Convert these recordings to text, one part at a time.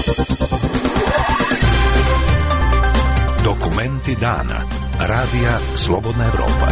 Dokumenti dana. Radija Slobodna Evropa.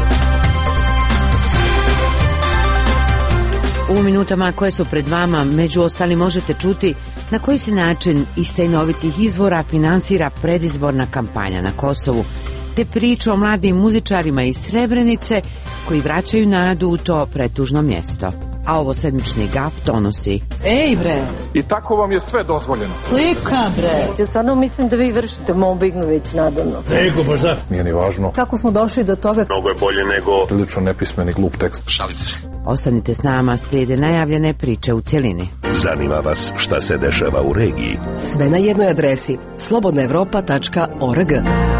U minutama koje su pred vama, među ostalim možete čuti na koji se način iz tajnovitih izvora finansira predizborna kampanja na Kosovu, te priču o mladim muzičarima iz Srebrenice koji vraćaju nadu u to pretužno mjesto. A ovo sedmični gaf donosi. Ej bre! I tako vam je sve dozvoljeno. Slika bre! Ja stvarno mislim da vi vršite mobbing već nadavno. Nego, baš da. Nije ni važno. Kako smo došli do toga? Mnogo je bolje nego Prilično nepismeni glup tekst. šalice. Ostanite s nama, slijede najavljene priče u cjelini. Zanima vas šta se dešava u regiji? Sve na jednoj adresi slobodnaevropa.org.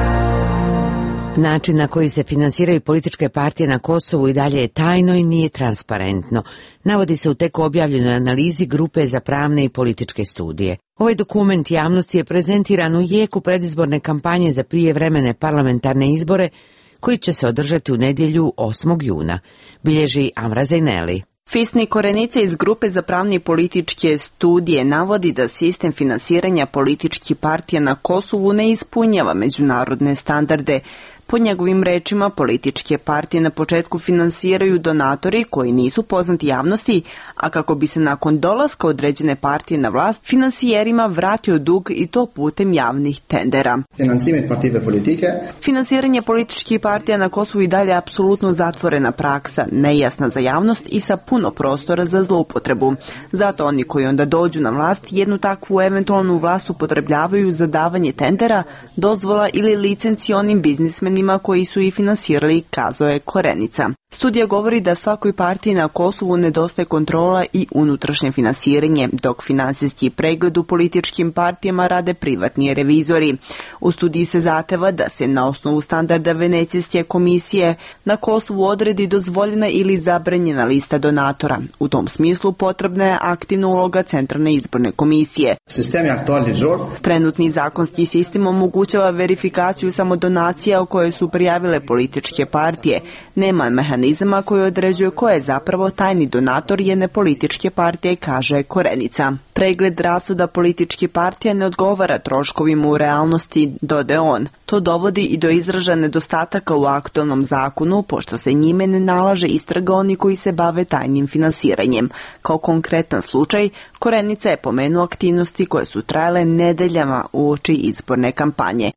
Način na koji se finansiraju političke partije na Kosovu i dalje je tajno i nije transparentno. Navodi se u tek objavljenoj analizi Grupe za pravne i političke studije. Ovaj dokument javnosti je prezentiran u jeku predizborne kampanje za prijevremene parlamentarne izbore koji će se održati u nedjelju 8. juna, bilježi Amra Zajneli. Fisni Korenica iz Grupe za pravne i političke studije navodi da sistem finansiranja političkih partija na Kosovu ne ispunjava međunarodne standarde. Po njegovim rečima, političke partije na početku finansiraju donatori koji nisu poznati javnosti, a kako bi se nakon dolaska određene partije na vlast finansijerima vratio dug i to putem javnih tendera. Finansiranje političkih partija na Kosovu i dalje je apsolutno zatvorena praksa, nejasna za javnost i sa puno prostora za zloupotrebu. Zato oni koji onda dođu na vlast jednu takvu eventualnu vlast upotrebljavaju za davanje tendera, dozvola ili licenci onim biznismenima koji su i finansirali, kazao je Korenica. Studija govori da svakoj partiji na Kosovu nedostaje kontrola i unutrašnje finansiranje, dok finansijski pregled u političkim partijama rade privatni revizori. U studiji se zahteva da se na osnovu standarda Venecijske komisije na Kosovu odredi dozvoljena ili zabranjena lista donatora. U tom smislu potrebna je aktivna uloga Centralne izborne komisije. Trenutni zakonski sistem omogućava verifikaciju samo donacija o koje su prijavile političke partije. Nema mehanizama koji određuje ko je zapravo tajni donator jedne političke partije, kaže Korenica. Pregled rashoda političkih partija ne odgovara troškovima u realnosti, dodaje on. To dovodi i do izražaja nedostataka u aktualnom zakonu, pošto se njime ne nalaže istraga oni koji se bave tajnim finansiranjem. Kao konkretan slučaj, Korenica je pomenuo aktivnosti koje su trajale nedeljama uoči izborne kampanje.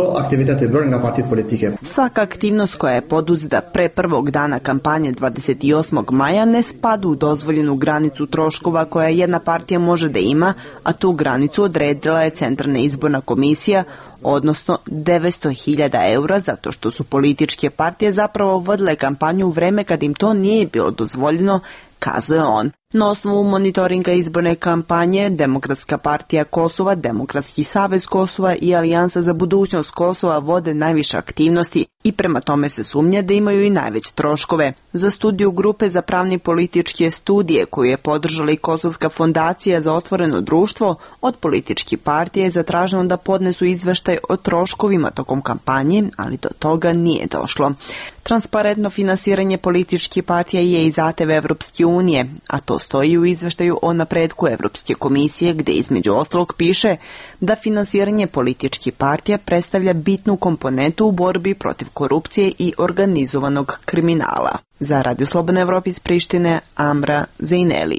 Svaka aktivnost koja je poduzeta pre prvog dana kampanje 28. maja ne spada u dozvoljenu granicu troškova koja jedna partija može da ima, a tu granicu odredila je Centralna izborna komisija, odnosno 900.000 eura, zato što su političke partije zapravo vodile kampanju u vreme kad im to nije bilo dozvoljeno, kazuje on. Na osnovu monitoringa izborne kampanje, Demokratska partija Kosova, Demokratski savez Kosova i Alijansa za budućnost Kosova vode najviše aktivnosti i prema tome se sumnja da imaju i najveće troškove. Za studiju Grupe za pravne i političke studije koju je podržala i Kosovska fondacija za otvoreno društvo, od političkih partija je zatraženo da podnesu izveštaj o troškovima tokom kampanje, ali do toga nije došlo. Transparentno finansiranje političkih partija je i zahtev Evropske unije, a to stoji u izveštaju o napretku Evropske komisije, gdje između ostalog piše da finansiranje političkih partija predstavlja bitnu komponentu u borbi protiv korupcije i organizovanog kriminala. Za Radio Slobodna Evropa iz Prištine, Amra Zajneli.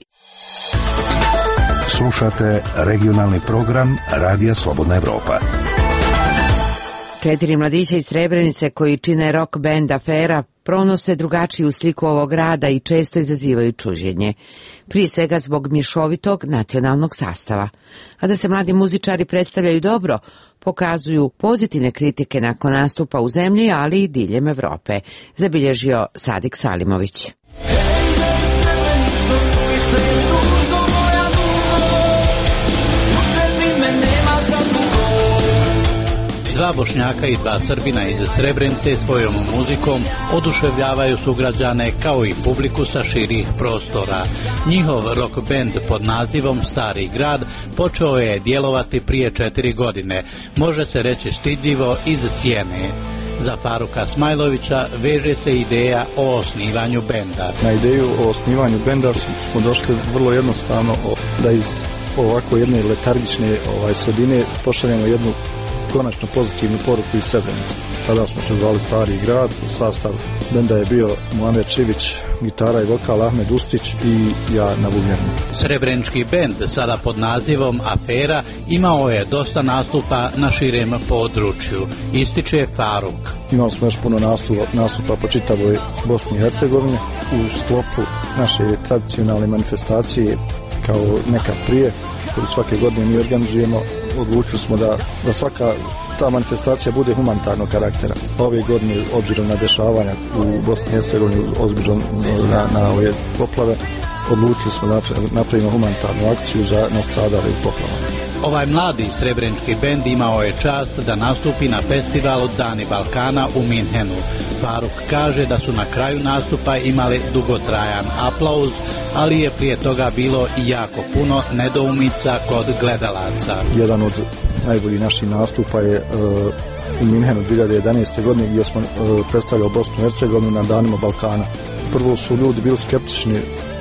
Slušate regionalni program Radija Slobodna Evropa. 4 mladića iz Srebrenice koji čine rock band Afera pronose drugačiju sliku ovog grada i često izazivaju čuđenje. Prije svega zbog mješovitog nacionalnog sastava. A da se mladi muzičari predstavljaju dobro, pokazuju pozitivne kritike nakon nastupa u zemlji, ali i diljem Evrope, zabilježio Sadik Salimović. Dva Bošnjaka i dva Srbina iz Srebrenice svojom muzikom oduševljavaju sugrađane kao i publiku sa širih prostora. Njihov rock band pod nazivom Stari grad počeo je djelovati prije 4 godine, može se reći stidljivo iz sjene. Za Faruka Smajlovića veže se ideja o osnivanju benda. Na ideju o osnivanju benda smo došli vrlo jednostavno da iz ovako jedne letargične sredine pošaljemo jednu konačno pozitivnu poruku iz Srebrenice. Tada smo se zvali Stari grad, sastav benda je bio Muamer Čivić, gitara i vokal, Ahmed Ustić i ja na bubnjenu. Srebrenički bend, sada pod nazivom Afera, imao je dosta nastupa na širem području, ističe Faruk. Imali smo još puno nastupa po čitavoj Bosni i Hercegovini u sklopu naše tradicionalne manifestacije kao nekad prije, koju svake godine mi organizujemo. Odlučili smo da svaka ta manifestacija bude humanitarnog karaktera. Ove godine, obzirom na dešavanja u Bosni i Hercegovini, obzirom na ove poplave, odlučili smo da napravimo humanitarnu akciju za nastradale u poplavama. Ovaj mladi srebrenički bend imao je čast da nastupi na festivalu Dani Balkana u Minhenu. Faruk kaže da su na kraju nastupa imali dugotrajan aplauz, ali je prije toga bilo i jako puno nedoumica kod gledalaca. Jedan od najboljih naših nastupa je u Minhenu 2011. godine gdje smo predstavljali Bosnu i Hercegovinu na Danima Balkana. Prvo su ljudi bili skeptični,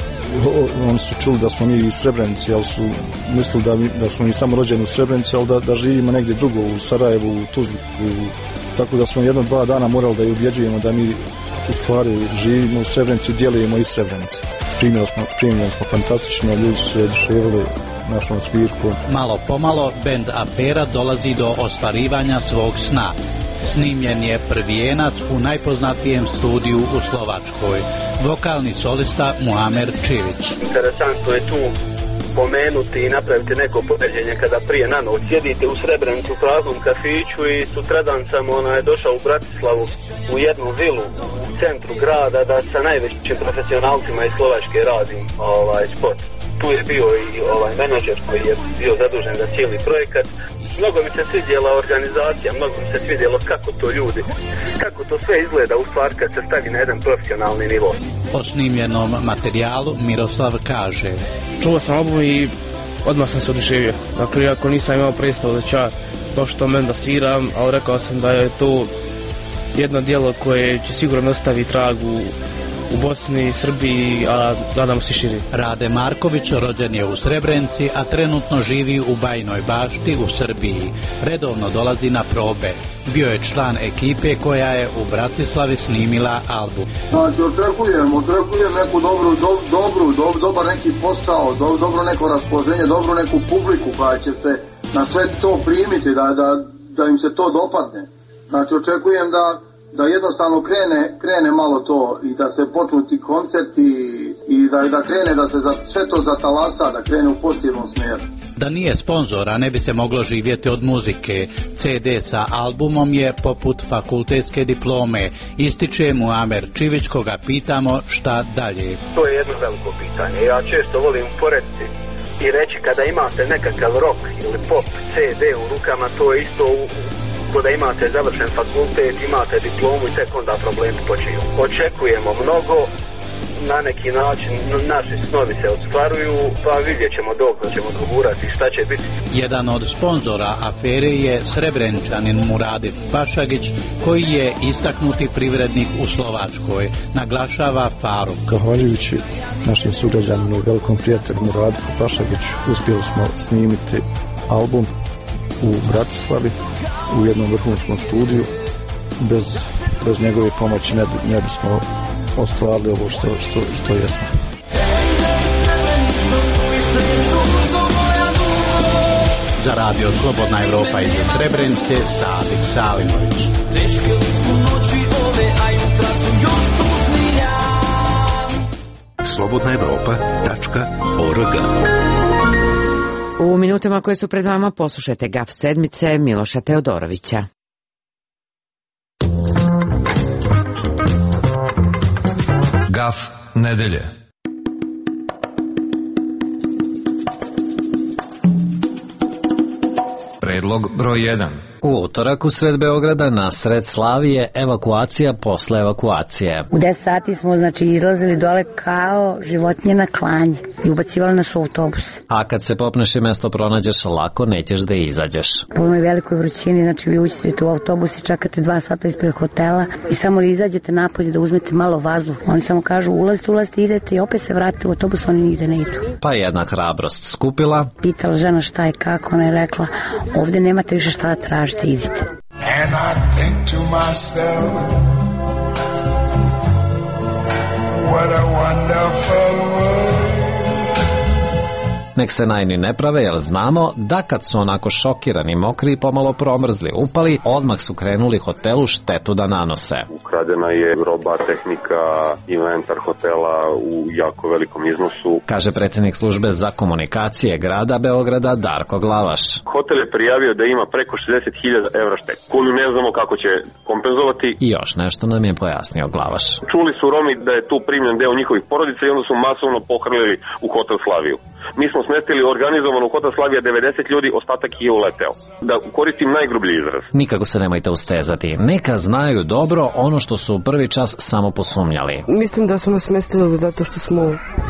oni su čuli da smo mi iz Srebrenice, ali su mislili da smo mi samo rođeni u Srebrenici, ali da živimo negdje drugo, u Sarajevu, u Tuzli. Tako da smo 1-2 dana morali da je ubjeđujemo da mi u stvari živimo u Srebrenici, djelujemo iz Srebrenice. Primili smo fantastično, ljudi su se oduševili našom svirkom. Malo pomalo bend Afera dolazi do ostvarivanja svog sna. Snimljen je prvijenac u najpoznatijem studiju u Slovačkoj. Vokalni solista Muamer Čivić. Interesantno je tu pomenuti i napraviti neko poređenje kada prije na noć sjedite u Srebrenici u praznom kafiću i sutradan sam došao u Bratislavu u jednu vilu u centru grada da sa najvećim profesionalcima iz Slovačke radim spot. Tu je bio i menadžer koji je bio zadužen za cijeli projekat. Mnogo mi se svidjela organizacija, mnogo mi se svidjelo kako to sve izgleda u stvari kad se stavi na jedan profesionalni nivo. O snimljenom materijalu Miroslav kaže: Čuo sam album i odmah sam se oduševio. Dakle, iako nisam imao predstavu da ću ja baš to meni da sviram, ali rekao sam da je to jedno djelo koje će sigurno ostaviti trag u Bosni, Srbiji, a nadamo se širi. Rade Marković rođen je u Srebrenici, a trenutno živi u Bajinoj Bašti u Srbiji. Redovno dolazi na probe. Bio je član ekipe koja je u Bratislavi snimila album. Znači, očekujem neku dobar neki posao, dobro neko raspoloženje, dobru neku publiku koja će se na sve to primiti, da im se to dopadne. Znači, očekujem da jednostavno krene malo to i da se počnu ti koncerti i da krene, da se sve to zatalasa, da krene u pozitivnom smjeru. Da nije sponzora ne bi se moglo živjeti od muzike. CD sa albumom je poput fakultetske diplome, ističe Muamer Čivić koga pitamo šta dalje. To je jedno veliko pitanje. Ja često volim porediti i reći kada imate nekakav rock ili pop CD u rukama, to je isto da imate završen fakultet, imate diplomu i tek onda problemi počinju. Očekujemo mnogo, na neki način naši snovi se ostvaruju, pa vidjet ćemo dok ćemo dogurati šta će biti. Jedan od sponzora Afere je Srebreničanin Muradif Pašagić, koji je istaknuti privrednik u Slovačkoj, naglašava Faruk. Zahvaljujući našim sugrađanima i velikom prijatelju Muradifu Pašagiću uspjeli smo snimiti album u Bratislavi u jednom vrhunskom studiju. Bez njegove pomoći ne bismo ostvarili ovo što jesmo. Za radio Slobodna Evropa iz Srebrenice, Sadik Salimović. slobodnaevropa.org. U minutama koje su pred vama poslušajte Gaf sedmice Miloša Teodorovića. Gaf nedelje. Predlog broj 1. U utorak usred Beograda na sred Slavije evakuacija posle evakuacije. U 10 sati smo izlazili dole kao životinje na klanje i ubacivali nas u autobus. A kad se popneš i mesto pronađeš, lako nećeš da izađeš. Po onoj velikoj vrućini, vi uđete u autobus i čekate 2 sata ispred hotela i samo li izađete napolje da uzmete malo vazduh. Oni samo kažu ulazite, idete i opet se vratite u autobus, oni nigde ne idu. Pa jedna hrabrost skupila. Pitala žena šta je kako, ona je rekla ovdje nemate više šta da tražite, idite. And I think to myself, what a wonderful world. Nek se najni ne prave, jer znamo da kad su onako šokirani, mokri i pomalo promrzli upali, odmah su krenuli hotelu štetu da nanose. Ukradena je roba, tehnika, inventar hotela u jako velikom iznosu, kaže predsjednik službe za komunikacije grada Beograda Darko Glavaš. Hotel je prijavio da ima preko 60.000 evra štetu, koju ne znamo kako će kompenzovati. I još nešto nam je pojasnio Glavaš. Čuli su Romi da je tu primljen deo njihovih porodica i onda su masovno pohrlili u hotel Slaviju. Mi smo smestili organizovano u hotel Slavija 90 ljudi, ostatak je uleteo. Da koristim najgrublji izraz. Nikako se nemojte ustezati. Neka znaju dobro ono što su u prvi čas samo posumnjali. Mislim da su nas smestili zato što smo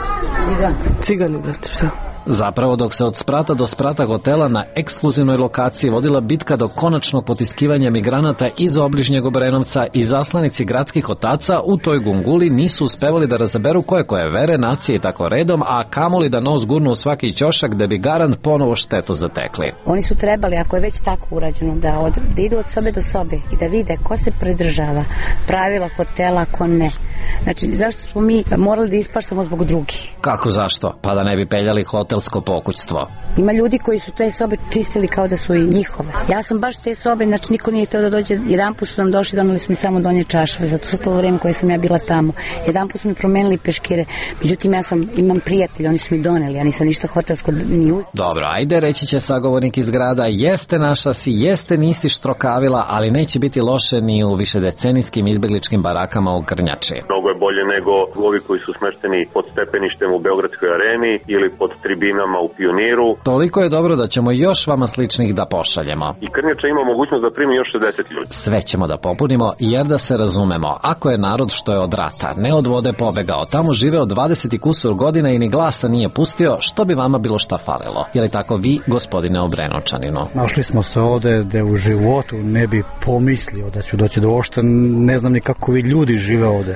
cigani, brate, šta? Zapravo, dok se od sprata do sprata hotela na ekskluzivnoj lokaciji vodila bitka do konačnog potiskivanja migranata iz obližnjeg Obrenovca i zaslanici gradskih otaca u toj gunguli nisu uspevali da razaberu koje vere, nacije i tako redom, a kamoli da nos gurnu u svaki ćošak da bi garant ponovo štetu zatekli. Oni su trebali, ako je već tako urađeno, da idu od sobe do sobe i da vide ko se pridržava pravila hotela, ko ne. Znači, zašto smo mi morali da ispaštamo zbog drugih? Kako zašto? Pa da ne bi peljali hotelsko pokućstvo. Ima ljudi koji su te sobe čistili kao da su i njihove. Ja sam baš te sobe, znači niko nije htio da dođe. Jedanput su nam došli, doneli su mi samo donje čašave, zato su to vrijeme koje sam ja bila tamo. Jedanput su mi promenili peškire, međutim imam prijatelje, oni su mi doneli, ja nisam ništa hotelsko ni uzela. Dobro, ajde, reći će sagovornik iz grada, jeste naša si, jeste nisi štrokavila, ali neće biti loše ni u višedecenijskim izbegličkim barakama u Krnjači. Mnogo je bolje nego ovi koji su smešteni pod stepeništem u Beogradskoj areni ili pod tribinama u Pioniru. Toliko je dobro da ćemo još vama sličnih da pošaljemo. I Krnjača ima mogućnost da primi još 60 ljudi. Sve ćemo da popunimo, jer da se razumemo, ako je narod što je od rata, ne od vode pobegao, tamo živeo 20 i kusur godina i ni glasa nije pustio, što bi vama bilo šta falilo? Je li tako vi, gospodine Obrenočaninu? Našli smo se ovde da u životu ne bi pomislio da ću doći do ošta, ne znam ni kako vi ljudi žive ovde.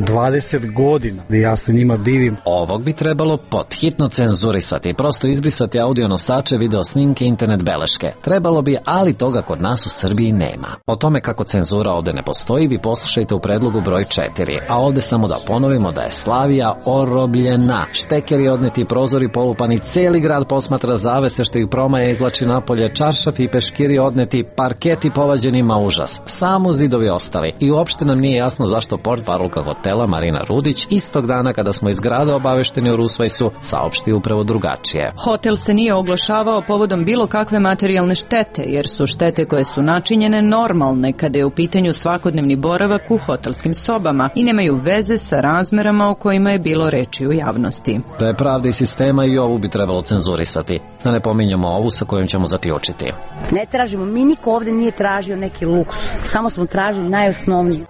20 godina, ja se njima divim. Ovog bi trebalo podhitno cenzurisati, prosto izbrisati audio nosače, video snimke, internet beleške. Trebalo bi, ali toga kod nas u Srbiji nema. O tome kako cenzura ovde ne postoji, vi poslušajte u predlogu broj 4. A ovde samo da ponovimo da je Slavija orobljena. Štekeri odneti, prozori polupani, celi grad posmatra zavese što ih promaja izlači napolje, čaršafi i peškiri odneti, parketi povađenima, užas. Samo zidovi ostali. I uopšte nam nije jasno zašto portparolka hotela Marina Rudić istog dana kada smo iz grada obavešteni o Rusvajsu saopšti upravo drugačije. Hotel se nije oglašavao povodom bilo kakve materijalne štete, jer su štete koje su načinjene normalne kada je u pitanju svakodnevni boravak u hotelskim sobama i nemaju veze sa razmerama o kojima je bilo reči u javnosti. Da je pravda i sistema, i ovu bi trebalo cenzurisati. Da ne pominjamo ovu sa kojom ćemo zaključiti. Ne tražimo, mi niko ovde nije tražio neki luks, samo smo tražili najosnovnije.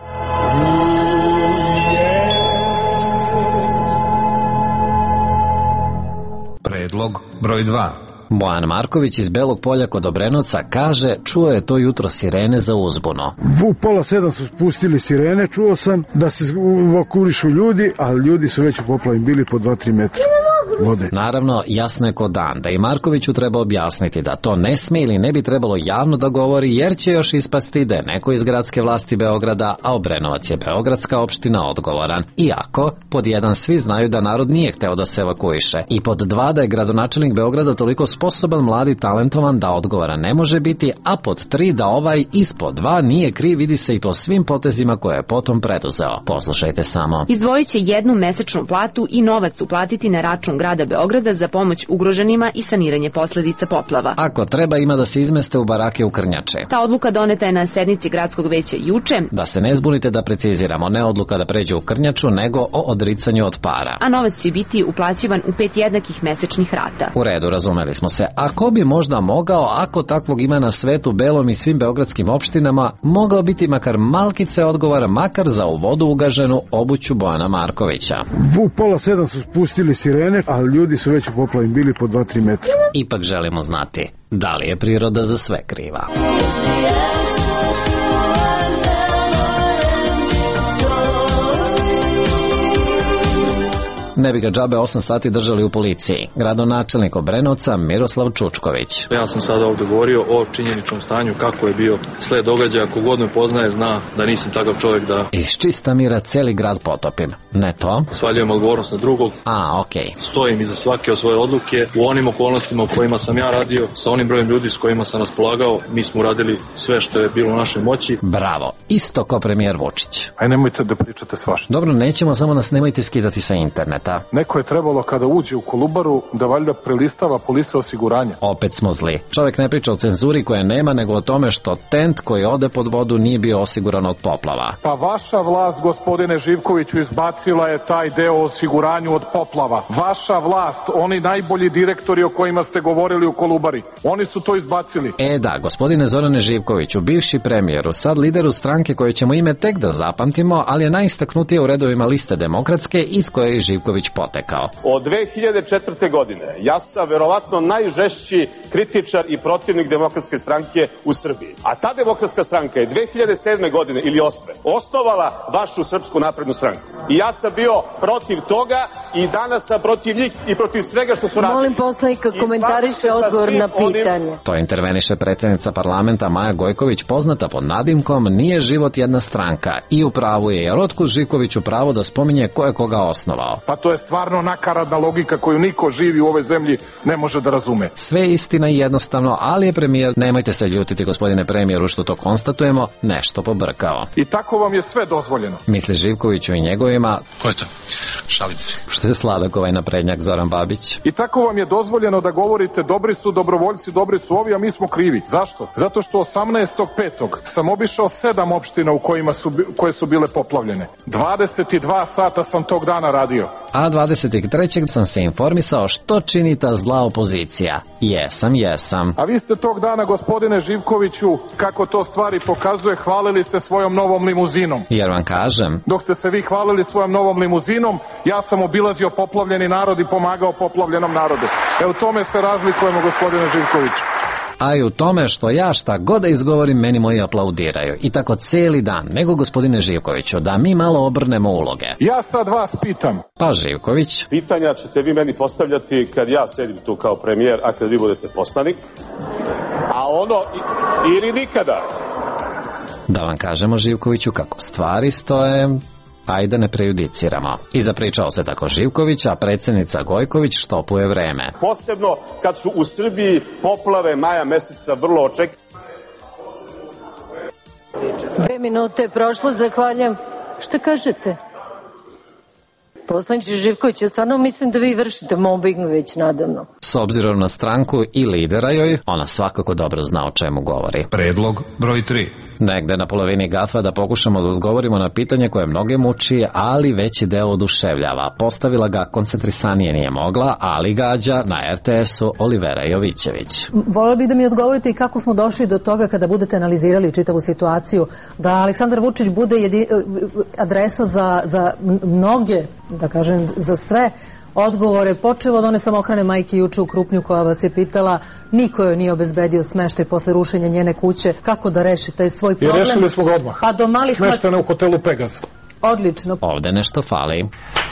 Predlog broj 2. Bojan Marković iz Belog Polja kod Obrenovca kaže, čuo je to jutro sirene za uzbuno. U 6:30 su spustili sirene, čuo sam da se evakuišu ljudi, ali ljudi su već u poplavi bili po 2-3 metra vode. Naravno, jasno je ko dan da i Markoviću treba objasniti da to ne sme ili ne bi trebalo javno da govori, jer će još ispasti da je neko iz gradske vlasti Beograda, a Obrenovac je beogradska opština, odgovoran. Iako, pod 1, svi znaju da narod nije hteo da se evakuiše, i pod 2, da je gradonačelnik Beograda toliko sposoban, mlad i talentovan da odgovora ne može biti, a pod 3, da ovaj ispod 2 nije kriv, vidi se i po svim potezima koje je potom preduzeo. Poslušajte samo. Izdvojit će jednu mesečnu platu i novac uplatiti na račun grada Beograda za pomoć ugroženima i saniranje posledica poplava. Ako treba, ima da se izmeste u barake u Krnjače. Ta odluka doneta je na sednici gradskog veća juče. Da se ne zbunite, da preciziramo, ne odluka da pređe u Krnjaču, nego o odricanju od para. A novac će biti uplaćivan u 5 jednakih mesečnih rata. U redu, razumeli smo se. A ko bi možda mogao, ako takvog ima na svetu belom i svim beogradskim opštinama, mogao biti makar malkice odgovara, makar za u vodu ugaženu obuću Bojana Markovića. U 6:30 su spustili sirene, ali ljudi su već u poplavi bili po 2-3 metra. Ipak želimo znati, da li je priroda za sve kriva? Ne bi ga džabe 8 sati držali u policiji. Gradonačelnik Obrenovca Miroslav Čučković. Ja sam sada ovdje govorio o činjeničnom stanju, kako je bio sled događaja. Kogod me poznaje zna da nisam takav čovjek da... Iz čista mira celi grad potopim. Ne to? Svaljujem odgovornost na drugog. Okej. Stojim iza svake od svoje odluke. U onim okolnostima u kojima sam ja radio, sa onim brojem ljudi s kojima sam raspolagao, mi smo uradili sve što je bilo u našoj moći. Bravo. Isto kao premijer Vučić. Aj nemojte da pričate svašta. Dobro, nećemo, samo nas nemojte skidati sa interneta. Neko je trebalo kada uđe u Kolubaru da valjda prelistava polise osiguranja. Opet smo zli. Čovjek ne priča o cenzuri koje nema, nego o tome što tent koji ode pod vodu nije bio osiguran od poplava. Pa vaša vlast, gospodine Živkoviću, izbacila je taj deo o osiguranju od poplava. Vaša vlast, oni najbolji direktori o kojima ste govorili u Kolubari, oni su to izbacili. Da, gospodine Zorane Živkoviću, bivši premijeru, sad lideru stranke koje ćemo ime tek da zapamtimo, ali je najistaknutije u redovima liste demokratske iz koje je Živković potekao. Od 2004. godine ja sam verovatno najžešći kritičar i protivnik demokratske stranke u Srbiji. A ta demokratska stranka je 2007. godine ili 2008. osnovala vašu Srpsku naprednu stranku. I ja sam bio protiv toga i danas sam protiv njih i protiv svega što su radili. Molim poslanika komentariše odgovor na pitanje. To interveniše predsjednica parlamenta Maja Gojković, poznata pod nadimkom Nije život jedna stranka. I u pravu je, jer otkud Živkoviću pravo da spominje ko je koga osnovao? Pa to je stvarno nakaradna logika koju niko živi u ovoj zemlji ne može da razume. Sve istina i jednostavno, ali je premijer, nemojte se ljutiti gospodine premijeru što to konstatujemo, nešto pobrkao. I tako vam je sve dozvoljeno. Misli Živkoviću i njegovima. Ko je to? Šalim se. Što je sladak ovaj naprednjak Zoran Babić. I tako vam je dozvoljeno da govorite dobri su dobrovoljci, dobri su ovi, a mi smo krivi. Zašto? Zato što 18.5. sam obišao 7 opština u koje su bile poplavljene. 22 sata sam tog dana radio. A 23. sam se informisao što čini ta zla opozicija. Jesam. A vi ste tog dana, gospodine Živkoviću, kako to stvari pokazuje, hvalili se svojom novom limuzinom. Jer vam kažem. Dok ste se vi hvalili svojom novom limuzinom, ja sam obilazio poplavljeni narod i pomagao poplavljenom narodu. U tome se razlikujemo, gospodine Živkoviću. A i u tome što ja šta god da izgovorim, meni moji aplaudiraju. I tako cijeli dan. Nego, gospodine Živkoviću, da mi malo obrnemo uloge. Ja sad vas pitam. Pa Živković. Pitanja ćete vi meni postavljati kad ja sedim tu kao premijer, a kad vi budete poslanik. A ono, ili nikada. Da vam kažemo, Živkoviću, kako stvari stoje... Ajde ne prejudiciramo. I zapričao se tako Živković, a predsjednica Gojković štopuje vreme. Posebno kad su u Srbiji poplave maja meseca vrlo očekivane. 2 minute je prošlo, zahvaljujem. Šta kažete? Poslaniče Živković, ja stvarno mislim da vi vršite mobbing već nadavno. S obzirom na stranku i lidera joj, ona svakako dobro zna o čemu govori. Predlog broj 3. Negde na polovini gafa da pokušamo da odgovorimo na pitanje koje mnoge muči, ali veći deo oduševljava. Postavila ga koncentrisanije nije mogla, ali gađa na RTS-u Olivera Jovićević. Volela bih da mi odgovorite i kako smo došli do toga kada budete analizirali čitavu situaciju, da Aleksandar Vučić bude adresa za mnoge, da kažem, za sve odgovore, počevo od one samohrane majke juče u Krupnju koja vas je pitala, niko joj nije obezbedio smeštaj posle rušenja njene kuće, kako da reši taj svoj problem. I rešili smo ga odmah. Pa do malih smeštena u hotelu Pegas. Odlično. Ovde nešto fali.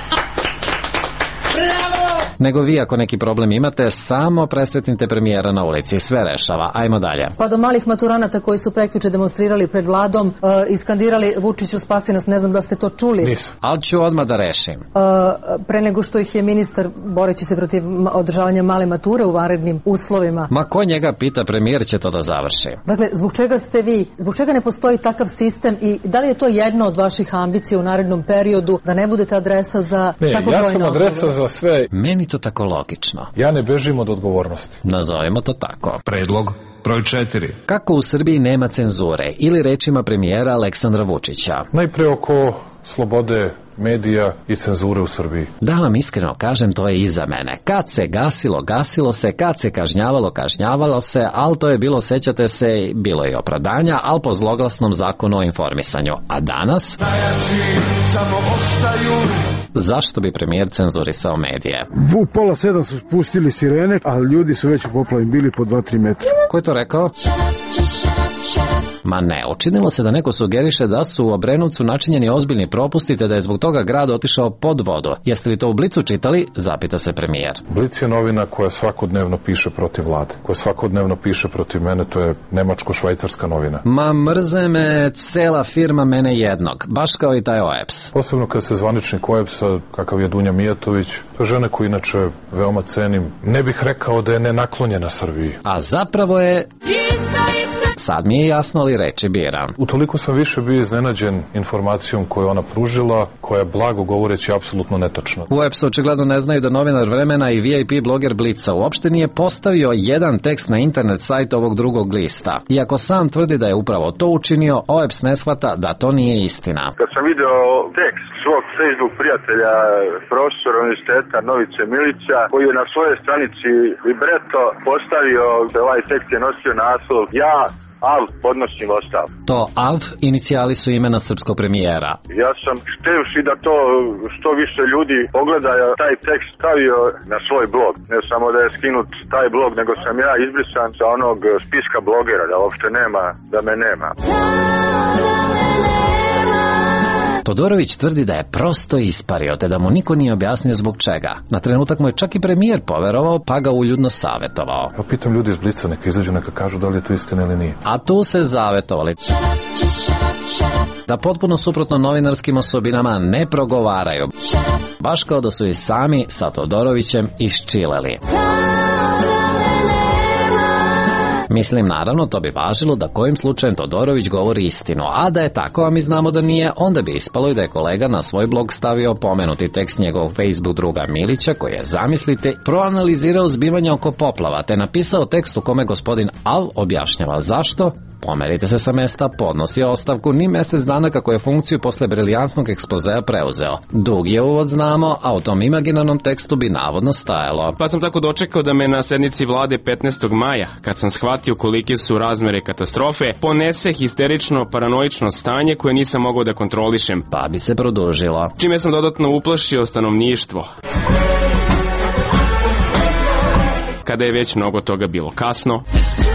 Nego vi ako neki problem imate, samo presretnite premijera na ulici, sve rešava. Ajmo dalje. Pa do malih maturanata koji su prekjuče demonstrirali pred vladom, iskandirali Vučiću spasi nas, ne znam da ste to čuli. Nisam. Ali ću odmah da rešim. Pre nego što ih je ministar, boreći se protiv održavanja male mature u vanrednim uslovima. Ma ko njega pita, premijer će to da završi. Dakle, zbog čega ne postoji takav sistem i da li je to jedna od vaših ambicija u narednom periodu da ne budete adresa za tako brojne odgovore? Ja sam adresa za sve. Meni meni to tako logično. Ja ne bežim od odgovornosti. Nazovemo to tako. Predlog broj 4. Kako u Srbiji nema cenzure ili rečima premijera Aleksandra Vučića? Najpre oko slobode medija i cenzure u Srbiji. Da vam iskreno kažem, to je iza mene. Kad se gasilo, gasilo se, kad se kažnjavalo, kažnjavalo se, ali to je bilo, sećate se, bilo je opravdanja, ali po zloglasnom zakonu o informisanju. A danas? Samo ostaju. Zašto bi premijer cenzurisao medije? U 6:30 su spustili sirene, ali ljudi su već u poplavi bili po 2-3 metra. Ko je to rekao? Ma ne, učinilo se da neko sugeriše da su u Obrenovcu načinjeni ozbiljni propusti te da je zbog toga grad otišao pod vodu. Jeste li to u Blicu čitali? Zapita se premijer. Blic je novina koja svakodnevno piše protiv vlade, koja svakodnevno piše protiv mene, to je nemačko-švajcarska novina. Ma mrze me cela firma mene jednog, baš kao i taj OEPS. Posebno kad se zvaničnik OEPS-a, kakav je Dunja Mijatović, to je žena koju inače veoma cenim. Ne bih rekao da je nenaklonjena Srbiji. A zapravo je... Sad mi je jasno, ali reči biram. Utoliko sam više bio iznenađen informacijom koju ona pružila, koja je blago govoreći apsolutno netačna. U EPS očigledno ne znaju da novinar Vremena i VIP bloger Blica uopšte nije postavio jedan tekst na internet sajt ovog drugog lista. Iako sam tvrdi da je upravo to učinio, OEPS ne shvata da to nije istina. Kad sam video tekst svog Facebook prijatelja, profesora univerziteta Novice Milića, koji je na svojoj stranici Libreto postavio, ovaj tekst je nosio naslov "Ja AV podnosim ostavku". To AV inicijali su imena srpskog premijera. Ja sam htevši da to što više ljudi pogleda, taj tekst stavio na svoj blog. Ne samo da je skinut taj blog, nego sam ja izbrisan sa onog spiska blogera, da uopšte nema, da me nema. Todorović tvrdi da je prosto ispario, te da mu niko nije objasnio zbog čega. Na trenutak mu je čak i premijer poverovao, pa ga uljudno savetovao. Ja pitam ljudi iz Blica, neka izađu, neka kažu da li je to istina ili nije. A tu se zavetovali da potpuno suprotno novinarskim osobinama ne progovaraju. Baš kao da su i sami sa Todorovićem iščileli. Mislim, naravno, to bi važilo da kojim slučajem Todorović govori istinu, a da je tako, a mi znamo da nije, onda bi ispalo i da je kolega na svoj blog stavio pomenuti tekst njegovog Facebook druga Milića, koji je, zamislite, proanalizirao zbivanja oko poplava, te napisao tekst u kome gospodin Al objašnjava zašto, pomerite se sa mesta, podnosi ostavku, ni mjesec dana kako je funkciju posle briljantnog ekspozea preuzeo. Dug je uvod, znamo, a u tom imaginarnom tekstu bi navodno stajalo. Pa sam tako dočekao da me na sednici vlade 15. maja, kad sam shvatio kolike su razmere katastrofe, ponese histerično paranoično stanje koje nisam mogao da kontrolišem. Pa bi se produžilo. Čime sam dodatno uplašio stanovništvo. Kada je već mnogo toga bilo kasno,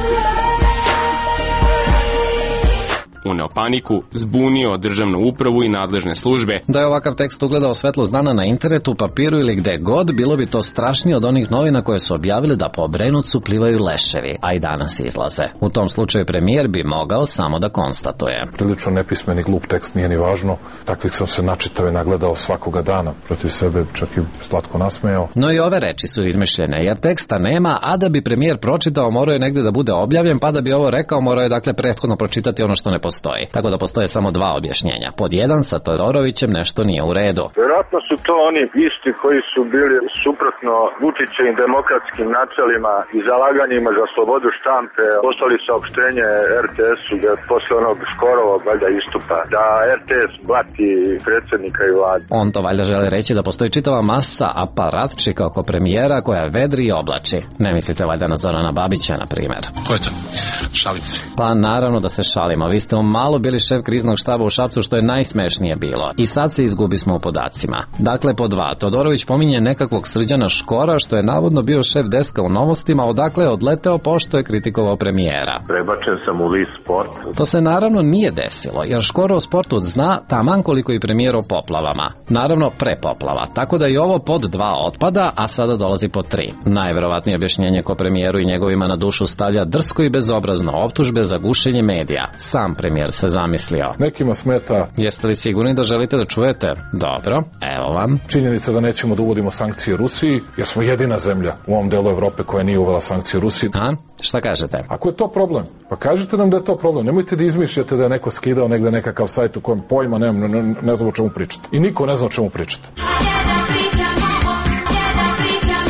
uneo paniku, zbunio državnu upravu i nadležne službe. Da je ovakav tekst ugledao svetlost dana na internetu, papiru ili gde god, bilo bi to strašnije od onih novina koje su objavili da po Obrenovcu plivaju leševi, a i danas izlaze. U tom slučaju premijer bi mogao samo da konstatuje. Prilično nepismeni glup tekst, nije ni važno. Takvih sam se načitao i nagledao svakoga dana. Protiv sebe čak i slatko nasmejao. No i ove reči su izmišljene, jer teksta nema, a da bi premijer pročitao, morao je negde da bude objavljen, pa da bi ovo rekao, morao je dakle prethodno pročitati ono što ne postoji. Tako da postoje samo dva objašnjenja. Pod jedan, sa Todorovićem nešto nije u redu. Vjerojatno su to oni isti koji su bili suprotno Vučićevim demokratskim načelima i zalaganjima za slobodu štampe poslali saopštenje RTS-u da posle onog Skorovog valjda istupa da RTS blati predsjednika i vlade. On to valjda želi reći da postoji čitava masa aparatčika oko premijera koja vedri i oblači. Ne mislite valjda na Zorana Babića, na primjer? Ko je to? Šalice. Pa naravno da se šalimo. Vi ste malo bili šef kriznog štaba u Šapcu, što je najsmešnije bilo. I sad se izgubismo u podacima. Dakle, po dva, Todorović pominje nekakvog Srđana Škora, što je navodno bio šef deska u Novostima, odakle je odleteo pošto je kritikovao premijera. Prebačen sam u list sport. To se naravno nije desilo, jer Škoro o sportu zna taman koliko i premijer o poplavama. Naravno, pre poplava. Tako da i ovo pod dva otpada, a sada dolazi pod tri. Najverovatnije objašnjenje ko premijeru i njegovima na dušu stavlja drsko i bezobrazno optužbe za gušenje medija. Sam premijer se zamislio. Nekima smeta. Jeste li sigurni da želite da čujete? Dobro, evo vam. Činjenica da nećemo da uvodimo sankcije Rusiji, jer smo jedina zemlja u ovom delu Evrope koja nije uvela sankcije Rusiji. A? Šta kažete? Ako je to problem, pa kažite nam da je to problem. Nemojte da izmišljate da je neko skidao negde nekakav sajt u kojem pojma ne znam o čemu pričate. I niko ne zna o čemu pričate.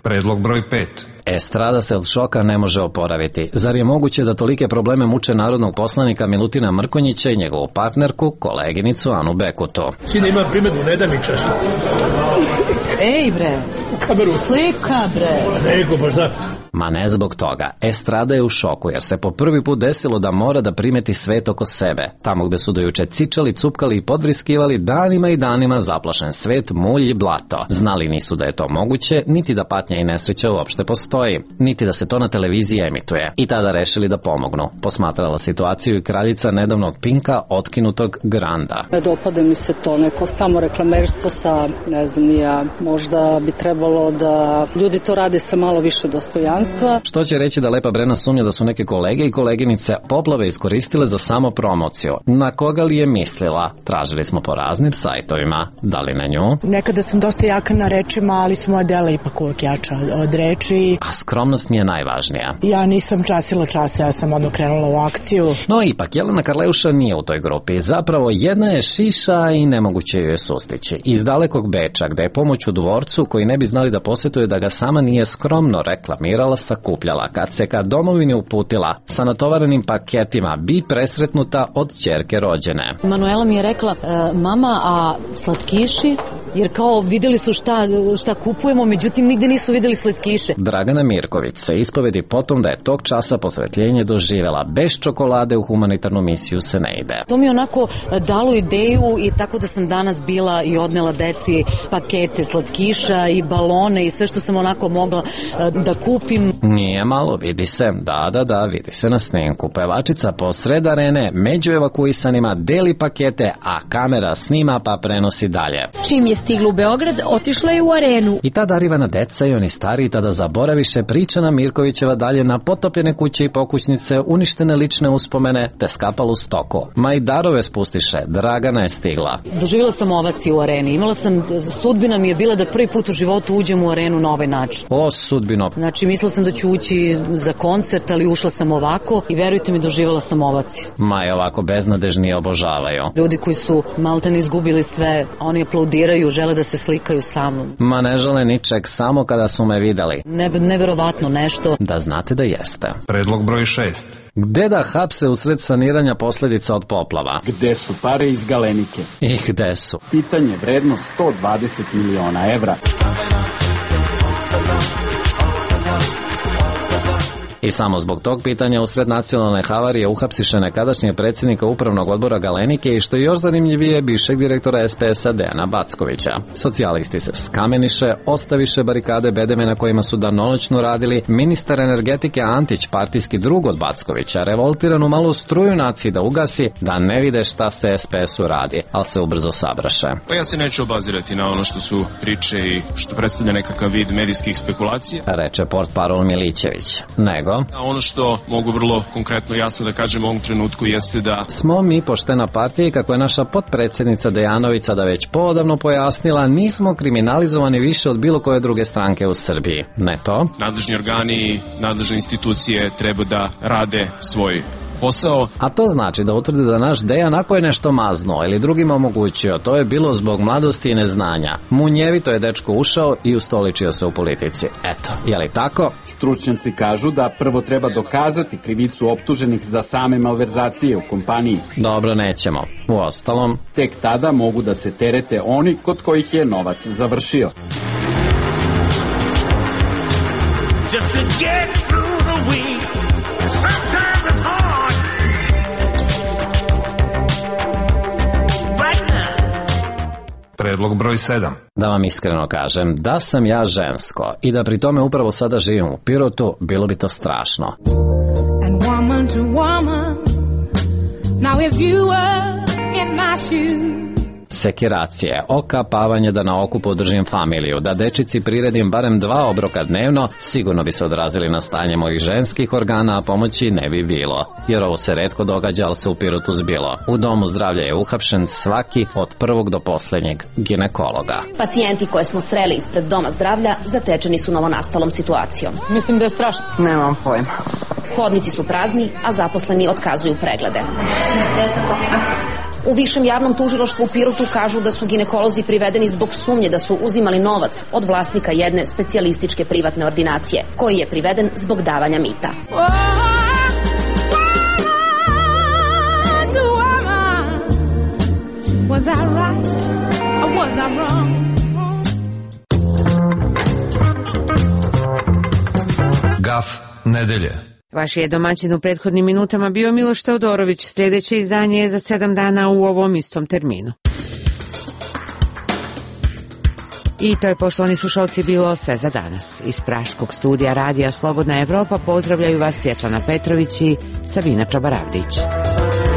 Predlog broj 5. Estrada se od šoka ne može oporaviti. Zar je moguće da tolike probleme muče narodnog poslanika Milutina Mrkonjića i njegovu partnerku, koleginicu Anu Bekutu? Sine, imam primedbu, ne da mi često. Ej bre, kameru. Slika bre. Nego, baš da. Ma ne zbog toga. Estrada je u šoku jer se po prvi put desilo da mora da primeti svet oko sebe. Tamo gde su dojuče cičali, cupkali i podvriskivali, danima i danima zaplašen svet, mulj i blato. Znali nisu da je to moguće, niti da patnja i nesreća uopšte postoji, niti da se to na televiziji emituje. I tada rešili da pomognu. Posmatrala situaciju i kraljica nedavnog Pinka, otkinutog Granda. Ne dopada mi se to neko samo reklamerstvo sa, ne znam, nija, možda bi trebalo da ljudi to rade sa malo više dostojanstva. Što će reći da Lepa Brena sumnja da su neke kolege i koleginice poplave iskoristile za samo promociju. Na koga li je mislila? Tražili smo po raznim sajtovima. Da li na nju? Nekada sam dosta jaka na rečima, ali su moja dela ipak uvijek jača od reči. A skromnost mi je najvažnija. Ja nisam časila časa, ja sam odmah krenula u akciju. No ipak, Jelena Karleuša nije u toj grupi. Zapravo jedna je šiša i nemoguće ju je sustići. Iz dalekog Beča, gde je pomoć u dvorcu koji ne bi znali da posjetuje da ga sama nije skromno reklamirala, sakupljala. Kad se ka domovini uputila sa natovarenim paketima, bi presretnuta od ćerke rođene. Manuela mi je rekla, mama, a slatkiši? Jer kao videli su šta kupujemo, međutim nigde nisu videli slatkiše. Dragana Mirković se ispovedi potom da je tog časa posvetljenje doživjela. Bez čokolade u humanitarnu misiju se ne ide. To mi je onako dalo ideju i tako da sam danas bila i odnela deci pakete slatkiša i balone i sve što sam onako mogla da kupim. Nije malo, vidi se. Da, vidi se na snimku. Pevačica posred arene među evakuisanima deli pakete, a kamera snima pa prenosi dalje. Čim je stigla u Beograd, otišla je u arenu. I tada Arivana deca i oni stariji tada zaboraviše pričana Mirkovićeva dalje na potopljene kuće i pokućnice, uništene lične uspomene te skapalu stoku. Ma i darove spustiše, Dragana je stigla. Doživjela sam ovaciju u areni. Imala sam, sudbina mi je bila da prvi put u životu uđem u arenu na ovaj način. O, sudbino. Znači, mislila sam da ću ući za koncert, ali ušla sam ovako i verujte mi, doživjela sam ovaciju. Ma i ovako beznadežni obožavaju. Ljudi koji su maltene izgubili sve, oni aplaudiraju, žele da se slikaju sa mnom. Ma ne žele ničeg, samo kada su me videli. Neverovatno nešto. Da znate da jeste. Predlog broj 6. Gde da hapse usred saniranja posljedica od poplava? Gde su pare iz Galenike? I gde su? Pitanje vredno 120 miliona evra. I samo zbog tog pitanja usred nacionalne havarije uhapsiše nekadašnjeg predsjednika upravnog odbora Galenike i što je još zanimljivije bivšeg direktora SPS-a Dejana Backovića. Socijalisti se skameniše, ostaviše barikade bedeme na kojima su danonoćno radili, ministar energetike Antić, partijski drug od Backovića, revoltiranu malu struju naciji da ugasi, da ne vide šta se SPS-u radi, ali se ubrzo sabraše. Pa ja se neću obazirati na ono što su priče i što predstavlja nekakav vid medijskih spekulacija, reče portparol Milićević. Nego a ono što mogu vrlo konkretno jasno da kažem u ovom trenutku jeste da smo mi poštena partija i kako je naša potpredsjednica Dejanović da već poodavno pojasnila, nismo kriminalizovani više od bilo koje druge stranke u Srbiji. Ne to? Nadležni organi i nadležne institucije treba da rade svoj posao. A to znači da utvrde da naš Dejan ako je nešto maznuo ili drugima omogućio, to je bilo zbog mladosti i neznanja. Munjevito je dečko ušao i ustoličio se u politici. Eto, je li tako? Stručnjaci kažu da prvo treba dokazati krivicu optuženih za same malverzacije u kompaniji. Dobro, nećemo. Uostalom, tek tada mogu da se terete oni kod kojih je novac završio. Just to get through the week. Sometimes it's hard. Right now. Predlog broj 7. Da vam iskreno kažem, da sam ja žensko i da pri tome upravo sada živim u Pirotu, bilo bi to strašno. And woman to woman, now if you were in my shoes. Sekiracije, okapavanje da na okupu održim familiju, da dečici priredim barem 2 obroka dnevno, sigurno bi se odrazili na stanje mojih ženskih organa, a pomoći ne bi bilo. Jer ovo se retko događa, ali se u Pirotu zbilo. U domu zdravlja je uhapšen svaki od prvog do posljednjeg ginekologa. Pacijenti koje smo sreli ispred doma zdravlja zatečeni su novonastalom situacijom. Mislim da je strašno. Nemam pojma. Hodnici su prazni, a zaposleni otkazuju preglede. U Višem javnom tužilaštvu u Pirotu kažu da su ginekolozi privedeni zbog sumnje da su uzimali novac od vlasnika jedne specijalističke privatne ordinacije, koji je priveden zbog davanja mita. Was I right or was I wrong? Gaf nedelje. Vaš je domaćin u prethodnim minutama bio Miloš Teodorović. Sljedeće izdanje je za 7 dana u ovom istom terminu. I to je, poštovani slušalci, bilo sve za danas. Iz praškog studija radija Slobodna Evropa pozdravljaju vas Svjetlana Petrović i Sabina Čabaravdić.